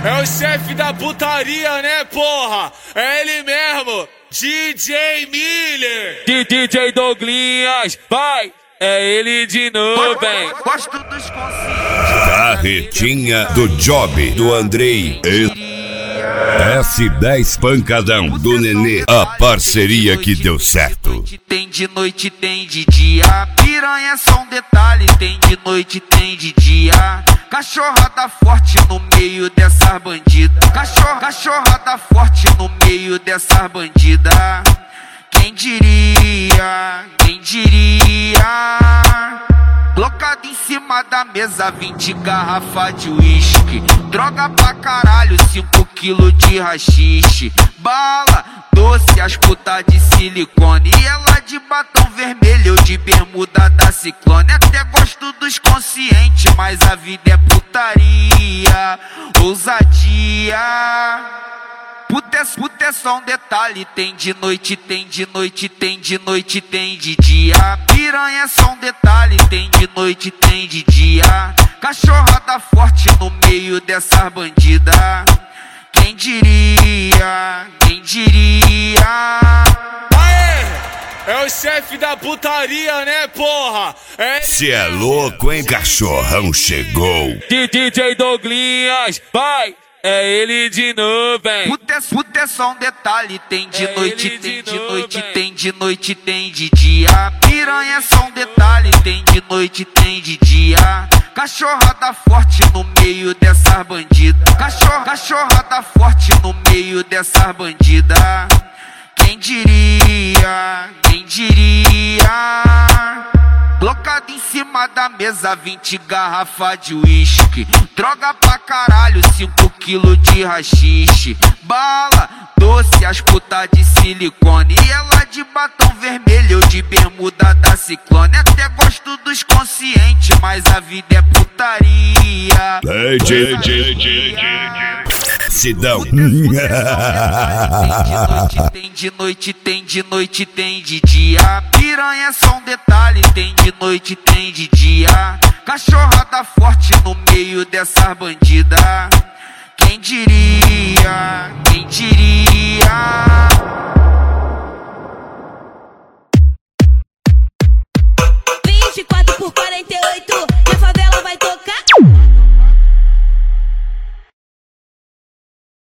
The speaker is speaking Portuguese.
É o chefe da putaria, né, porra? É ele mesmo, DJ Miller. DJ Douglinhas, vai! É ele de novo, hein? Gosto dos conscientes. Carretinha do Job, do Andrei. S10 Pancadão, do Nenê. A parceria que deu certo. Tem de noite, tem de dia. Piranha é só um detalhe. Tem de noite, tem de dia. Cachorrada forte no meio dessas bandidas. Cachorrada forte no meio dessas bandidas. Quem diria, quem diria? Colocado em cima da mesa 20 garrafas de uísque. Droga pra caralho, 5 quilos de rachixe. Bala, doce, as putas de silicone. E ela de batom vermelho, eu de bermuda da Ciclone. Até gosto dos conscientes, mas a vida é putaria, ousadia. Puta é só um detalhe. Tem de noite, tem de noite, tem de noite, tem de dia. Piranha é só um detalhe. Tem de noite, tem de dia. Cachorrada forte no meio dessas bandidas. Quem diria, quem diria? Aê! É o chefe da putaria, né, porra? Cê é louco, hein, cachorrão chegou. DJ Douglinhas, vai! É ele de novo, hein? Puta é só um detalhe. Tem de noite, tem de noite, tem de noite, tem de dia. Piranha é só um detalhe. Tem de noite, tem de dia. Cachorrada forte no meio dessas bandidas. Cachorrada forte no meio dessas bandidas. Quem diria, quem diria? Colocado em cima da mesa 20 garrafas de uísque. Droga pra caralho, 5 quilos de rachixe. Bala, doce, as putas de silicone. E ela de batom vermelho, eu de bermuda da Ciclone. Até gosto dos conscientes, mas a vida é putaria. Sidão. Tem de noite, tem de noite, tem de dia. Piranha é só um detalhe. Tem de noite, tem de dia. Cachorrada forte no meio dessas bandidas. Quem diria, quem diria?